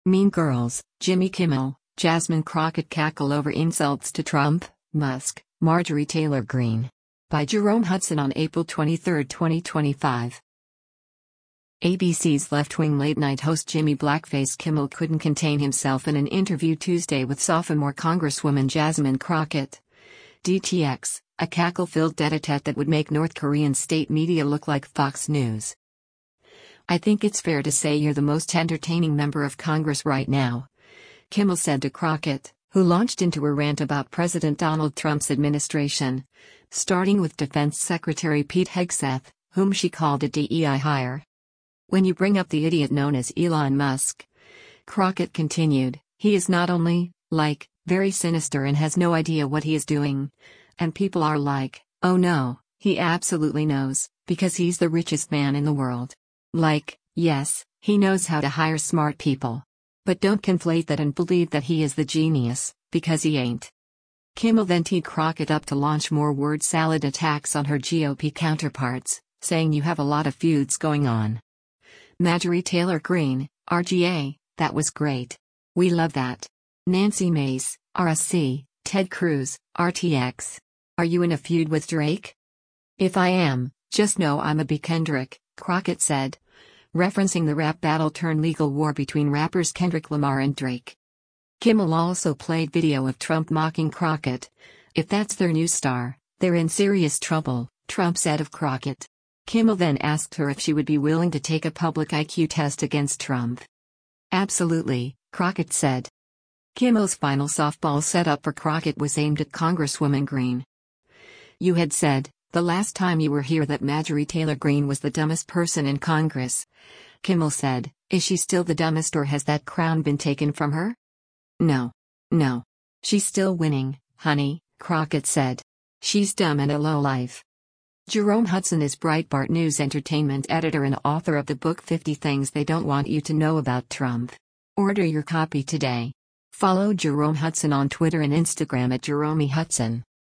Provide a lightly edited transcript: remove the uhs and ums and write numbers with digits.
Mean Girls, Jimmy Kimmel, Jasmine Crockett cackle over insults to Trump, Musk, Marjorie Taylor Greene. By Jerome Hudson on April 23, 2025. ABC's left-wing late-night host Jimmy Blackface Kimmel couldn't contain himself in an interview Tuesday with sophomore Congresswoman Jasmine Crockett. DTX, a cackle-filled tete-a-tete that would make North Korean state media look like Fox News. "I think it's fair to say you're the most entertaining member of Congress right now," Kimmel said to Crockett, who launched into a rant about President Donald Trump's administration, starting with Defense Secretary Pete Hegseth, whom she called a DEI hire. "When you bring up the idiot known as Elon Musk," Crockett continued, "he is not only, very sinister and has no idea what he is doing. And people are like, oh no, he absolutely knows, because he's the richest man in the world. Yes, he knows how to hire smart people. But don't conflate that and believe that he is the genius, because he ain't." Kimmel then teed Crockett up to launch more word salad attacks on her GOP counterparts, saying you have a lot of feuds going on. "Marjorie Taylor Greene, RGA, that was great. We love that. Nancy Mace, RSC, Ted Cruz, RTX. Are you in a feud with Drake?" "If I am, just know I'm a B. Kendrick," Crockett said, referencing the rap battle-turn-legal war between rappers Kendrick Lamar and Drake. Kimmel also played video of Trump mocking Crockett. "If that's their new star, they're in serious trouble," Trump said of Crockett. Kimmel then asked her if she would be willing to take a public IQ test against Trump. "Absolutely," Crockett said. Kimmel's final softball setup for Crockett was aimed at Congresswoman Greene. "You had said, the last time you were here, that Marjorie Taylor Greene was the dumbest person in Congress," Kimmel said. "Is she still the dumbest, or has that crown been taken from her?" No. She's still winning, honey," Crockett said. "She's dumb and a lowlife." Jerome Hudson is Breitbart News entertainment editor and author of the book 50 Things They Don't Want You to Know About Trump. Order your copy today. Follow Jerome Hudson on Twitter and Instagram at Jerome Hudson.